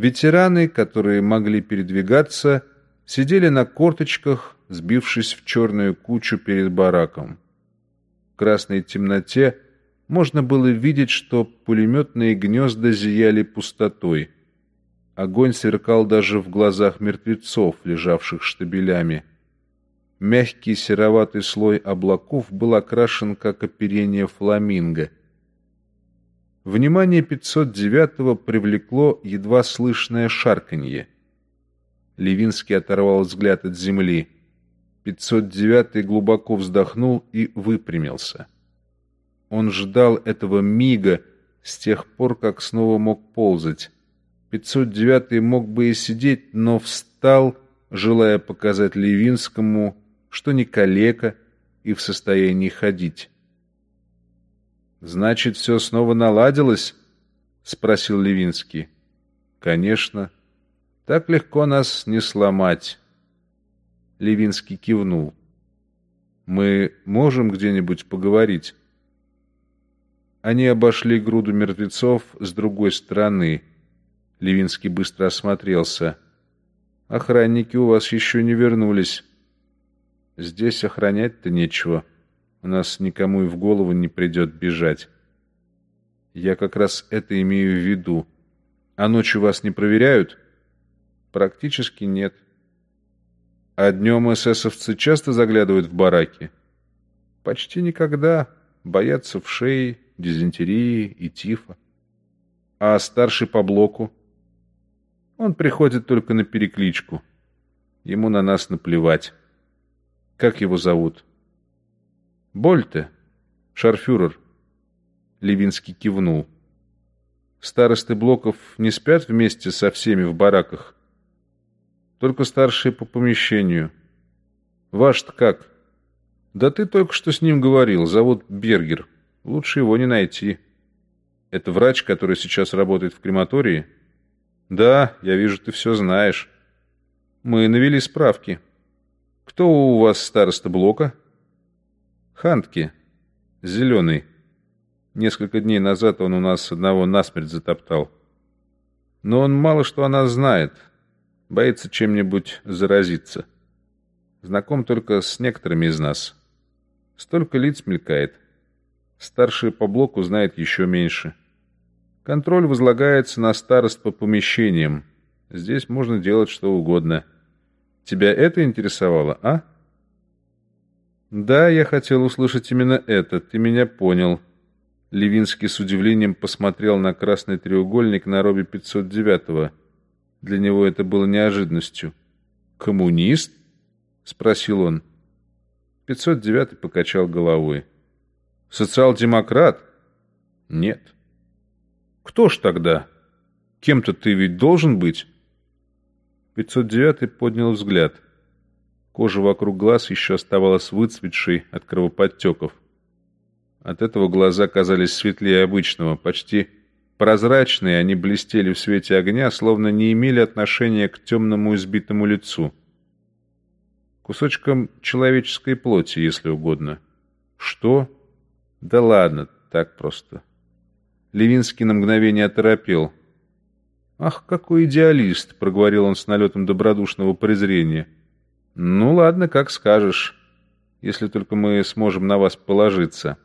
Ветераны, которые могли передвигаться, сидели на корточках, сбившись в черную кучу перед бараком. В красной темноте можно было видеть, что пулеметные гнезда зияли пустотой. Огонь сверкал даже в глазах мертвецов, лежавших штабелями. Мягкий сероватый слой облаков был окрашен, как оперение фламинго. Внимание 509-го привлекло едва слышное шарканье. Левинский оторвал взгляд от земли. 509-й глубоко вздохнул и выпрямился. Он ждал этого мига с тех пор, как снова мог ползать. 509-й мог бы и сидеть, но встал, желая показать Левинскому, что не калека и в состоянии ходить. «Значит, все снова наладилось?» — спросил Левинский. «Конечно. Так легко нас не сломать». Левинский кивнул. «Мы можем где-нибудь поговорить?» Они обошли груду мертвецов с другой стороны. Левинский быстро осмотрелся. «Охранники у вас еще не вернулись». «Здесь охранять-то нечего. У нас никому и в голову не придет бежать». «Я как раз это имею в виду. А ночью вас не проверяют?» «Практически нет». «А днем эсэсовцы часто заглядывают в бараки?» «Почти никогда. Боятся вшей, дизентерии и тифа». «А старший по блоку?» «Он приходит только на перекличку. Ему на нас наплевать». «Как его зовут?» «Больте, шарфюрер». Левинский кивнул. «Старосты блоков не спят вместе со всеми в бараках?» «Только старшие по помещению». «Ваш-то как?» «Да ты только что с ним говорил. Зовут Бергер. Лучше его не найти». «Это врач, который сейчас работает в крематории?» «Да, я вижу, ты все знаешь». «Мы навели справки». «Кто у вас староста блока?» «Хантке. Зеленый. Несколько дней назад он у нас одного насмерть затоптал. Но он мало что о нас знает. Боится чем-нибудь заразиться. Знаком только с некоторыми из нас. Столько лиц мелькает. Старший по блоку знает еще меньше. Контроль возлагается на старост по помещениям. Здесь можно делать что угодно. Тебя это интересовало, а?» «Да, я хотел услышать именно это. Ты меня понял». Левинский с удивлением посмотрел на красный треугольник на робе 509-го. Для него это было неожиданностью. «Коммунист?» — спросил он. 509-й покачал головой. «Социал-демократ?» «Нет». «Кто ж тогда? Кем-то ты ведь должен быть?» 509-й поднял взгляд. Кожа вокруг глаз еще оставалась выцветшей от кровоподтеков. От этого глаза казались светлее обычного, почти прозрачные, они блестели в свете огня, словно не имели отношения к темному избитому лицу. Кусочком человеческой плоти, если угодно. «Что?» «Да ладно, так просто». Левинский на мгновение оторопел. «Ах, какой идеалист!» — проговорил он с налетом добродушного презрения. «Ну ладно, как скажешь, если только мы сможем на вас положиться».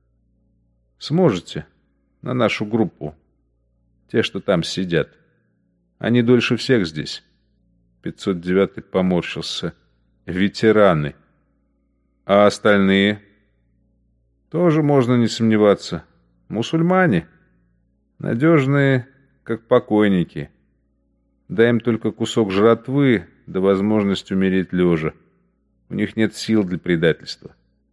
«Сможете. На нашу группу. Те, что там сидят. Они дольше всех здесь». 509-й поморщился. «Ветераны. А остальные?» «Тоже можно не сомневаться. Мусульмане. Надежные, как покойники. Дай им только кусок жратвы, да возможность умереть лежа. У них нет сил для предательства».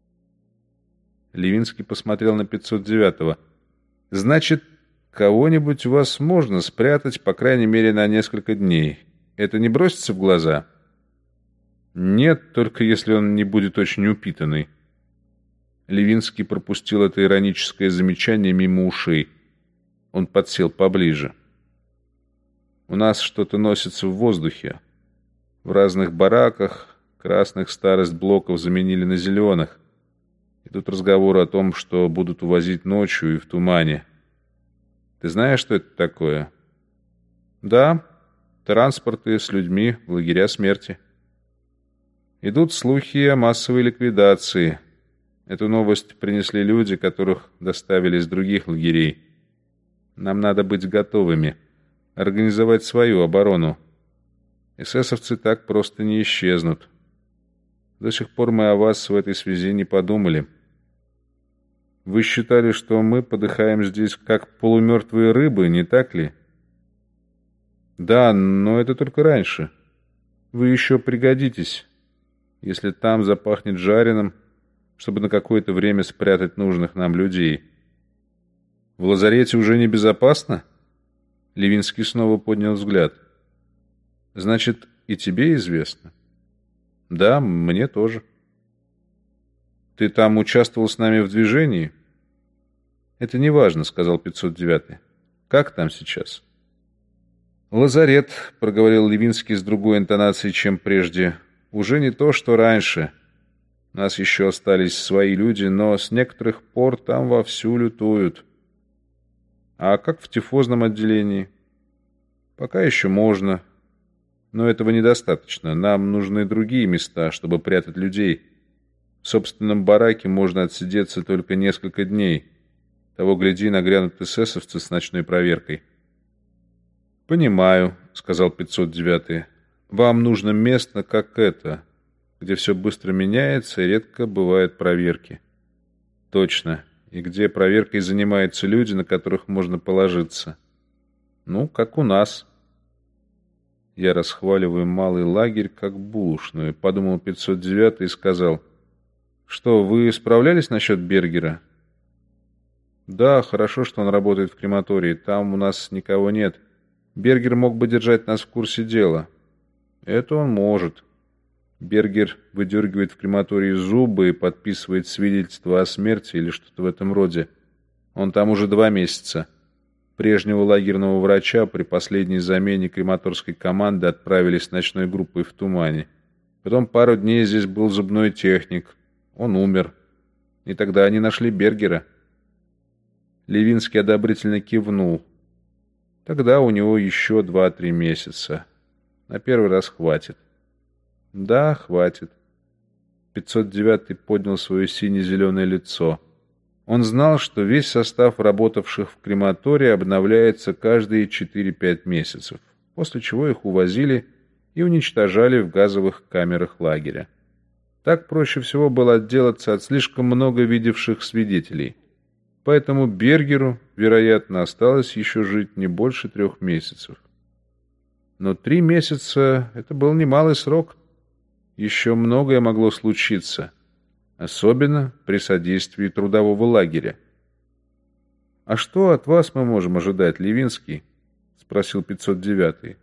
Левинский посмотрел на 509-го. «Значит, кого-нибудь у вас можно спрятать, по крайней мере, на несколько дней. Это не бросится в глаза?» «Нет, только если он не будет очень упитанный». Левинский пропустил это ироническое замечание мимо ушей. Он подсел поближе. «У нас что-то носится в воздухе. В разных бараках красных старост блоков заменили на зеленых. Идут разговоры о том, что будут увозить ночью и в тумане. Ты знаешь, что это такое?» «Да, транспорты с людьми в лагеря смерти. Идут слухи о массовой ликвидации. Эту новость принесли люди, которых доставили из других лагерей. Нам надо быть готовыми, организовать свою оборону. Эсэсовцы так просто не исчезнут. До сих пор мы о вас в этой связи не подумали. Вы считали, что мы подыхаем здесь как полумертвые рыбы, не так ли? Да, но это только раньше. Вы еще пригодитесь, если там запахнет жареным, чтобы на какое-то время спрятать нужных нам людей. В лазарете уже небезопасно? Левинский снова поднял взгляд. Значит, и тебе известно? Да, мне тоже. Ты там участвовал с нами в движении? Это не важно, сказал 509. Как там сейчас? Лазарет, проговорил Левинский с другой интонацией, чем прежде. Уже не то, что раньше. У нас еще остались свои люди, но с некоторых пор там вовсю лютуют. А как в тифозном отделении? Пока еще можно. Но этого недостаточно. Нам нужны другие места, чтобы прятать людей. В собственном бараке можно отсидеться только несколько дней. Того гляди, нагрянут эсэсовцы с ночной проверкой. «Понимаю», — сказал 509. «Вам нужно место, как это, где все быстро меняется и редко бывают проверки». «Точно. И где проверкой занимаются люди, на которых можно положиться». «Ну, как у нас». «Я расхваливаю малый лагерь как булочную», — подумал 509 и сказал. «Что, вы справлялись насчет Бергера?» «Да, хорошо, что он работает в крематории. Там у нас никого нет. Бергер мог бы держать нас в курсе дела». «Это он может». Бергер выдергивает в крематории зубы и подписывает свидетельство о смерти или что-то в этом роде. Он там уже 2 месяца. Прежнего лагерного врача при последней замене крематорской команды отправили с ночной группой в Тумане. Потом пару дней здесь был зубной техник. Он умер. И тогда они нашли Бергера. Левинский одобрительно кивнул. Тогда у него еще 2-3 месяца. На первый раз хватит. Да, хватит. 509 поднял свое сине-зеленое лицо. Он знал, что весь состав работавших в крематории обновляется каждые 4-5 месяцев, после чего их увозили и уничтожали в газовых камерах лагеря. Так проще всего было отделаться от слишком много видевших свидетелей. Поэтому Бергеру, вероятно, осталось еще жить не больше 3 месяцев. Но 3 месяца — это был немалый срок. Еще многое могло случиться, особенно при содействии трудового лагеря. «А что от вас мы можем ожидать, Левинский?» — спросил 509.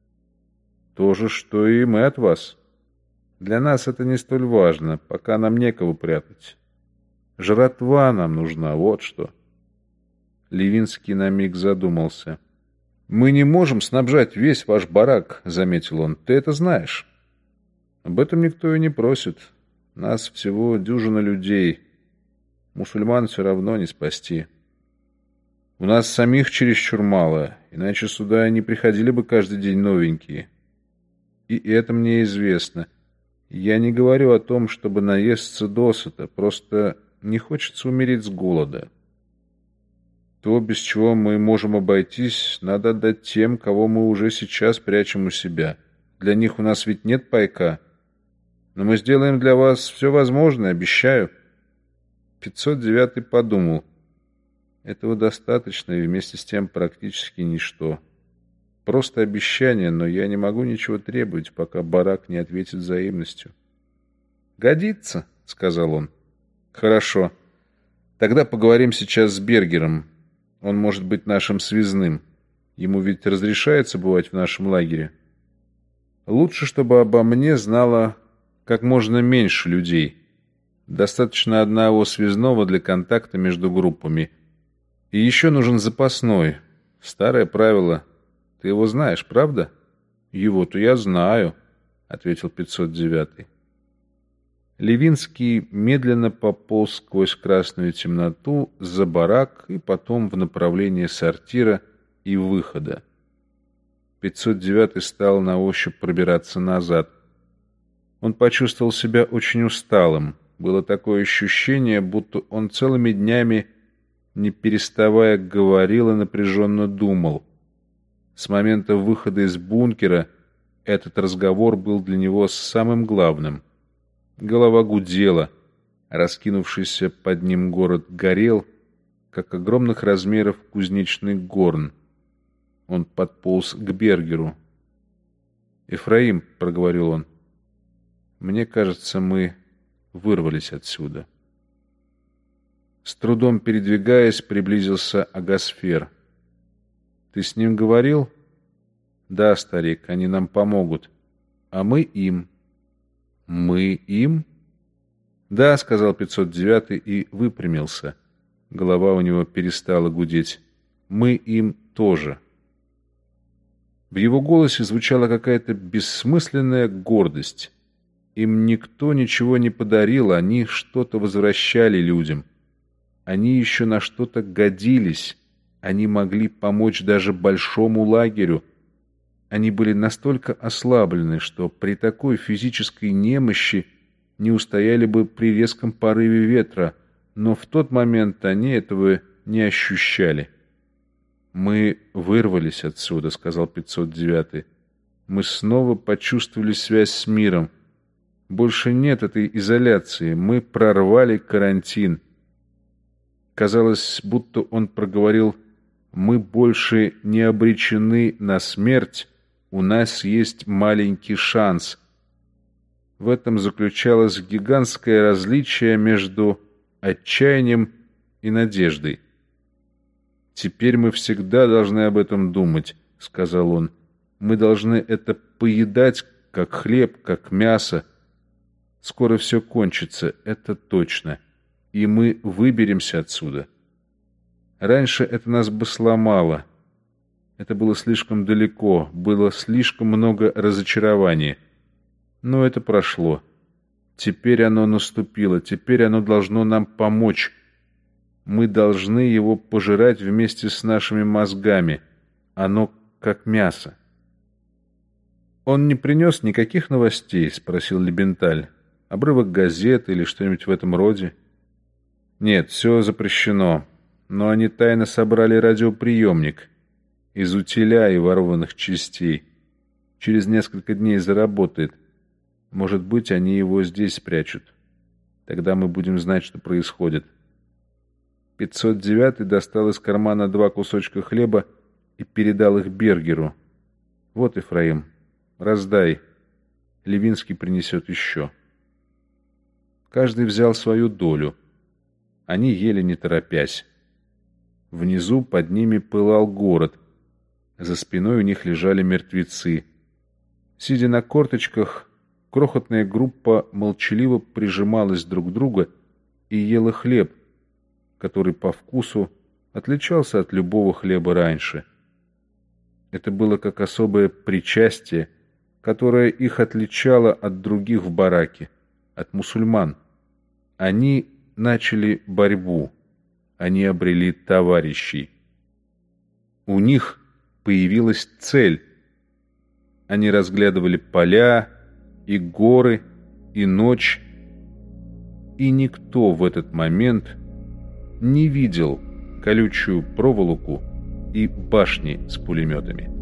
«То же, что и мы от вас. Для нас это не столь важно, пока нам некого прятать. Жратва нам нужна, вот что». Левинский на миг задумался. «Мы не можем снабжать весь ваш барак», — заметил он. «Ты это знаешь». «Об этом никто и не просит. Нас всего 10 людей. Мусульман все равно не спасти. У нас самих чересчур мало, иначе сюда не приходили бы каждый день новенькие. И это мне известно. Я не говорю о том, чтобы наесться досыта, просто не хочется умереть с голода. То, без чего мы можем обойтись, надо отдать тем, кого мы уже сейчас прячем у себя. Для них у нас ведь нет пайка. Но мы сделаем для вас все возможное, обещаю». 509 подумал. Этого достаточно и вместе с тем практически ничто. Просто обещание, но я не могу ничего требовать, пока барак не ответит взаимностью. «Годится», — сказал он. «Хорошо. Тогда поговорим сейчас с Бергером. Он может быть нашим связным. Ему ведь разрешается бывать в нашем лагере. Лучше, чтобы обо мне знало как можно меньше людей. Достаточно одного связного для контакта между группами. И еще нужен запасной. Старое правило. Ты его знаешь, правда?» «Его-то я знаю», — ответил 509. Левинский медленно пополз сквозь красную темноту за барак и потом в направлении сортира и выхода. 509 стал на ощупь пробираться назад. Он почувствовал себя очень усталым. Было такое ощущение, будто он целыми днями, не переставая, говорил и напряженно думал. С момента выхода из бункера этот разговор был для него самым главным. Голова гудела, раскинувшийся под ним город горел, как огромных размеров кузнечный горн. Он подполз к Бергеру. «Ефраим», — проговорил он, — «мне кажется, мы вырвались отсюда». С трудом передвигаясь, приблизился Агасфер. «Ты с ним говорил?» «Да, старик, они нам помогут. А мы им». «Мы им?» «Да», — сказал 509 и выпрямился. Голова у него перестала гудеть. «Мы им тоже». В его голосе звучала какая-то бессмысленная гордость. Им никто ничего не подарил, они что-то возвращали людям. Они еще на что-то годились. Они могли помочь даже большому лагерю. Они были настолько ослаблены, что при такой физической немощи не устояли бы при резком порыве ветра, но в тот момент они этого не ощущали. «Мы вырвались отсюда», — сказал 509. «Мы снова почувствовали связь с миром. Больше нет этой изоляции. Мы прорвали карантин». Казалось, будто он проговорил: «Мы больше не обречены на смерть. У нас есть маленький шанс». В этом заключалось гигантское различие между отчаянием и надеждой. «Теперь мы всегда должны об этом думать», — сказал он. «Мы должны это поедать, как хлеб, как мясо. Скоро все кончится, это точно, и мы выберемся отсюда. Раньше это нас бы сломало. Это было слишком далеко, было слишком много разочарований. Но это прошло. Теперь оно наступило, теперь оно должно нам помочь. Мы должны его пожирать вместе с нашими мозгами. Оно как мясо». «Он не принес никаких новостей?» — спросил Лебенталь. «Обрывок газеты или что-нибудь в этом роде?» «Нет, все запрещено. Но они тайно собрали радиоприемник из утиля и ворованных частей. Через несколько дней заработает. Может быть, они его здесь спрячут. Тогда мы будем знать, что происходит». 509 достал из кармана 2 кусочка хлеба и передал их Бергеру. «Вот, Ефраим, раздай. Левинский принесет еще». Каждый взял свою долю. Они ели не торопясь. Внизу под ними пылал город. За спиной у них лежали мертвецы. Сидя на корточках, крохотная группа молчаливо прижималась друг к другу и ела хлеб, который по вкусу отличался от любого хлеба раньше. Это было как особое причастие, которое их отличало от других в бараке, от мусульман. Они начали борьбу, они обрели товарищей. У них появилась цель. Они разглядывали поля и горы, и ночь, и никто в этот момент не видел колючую проволоку и башни с пулеметами.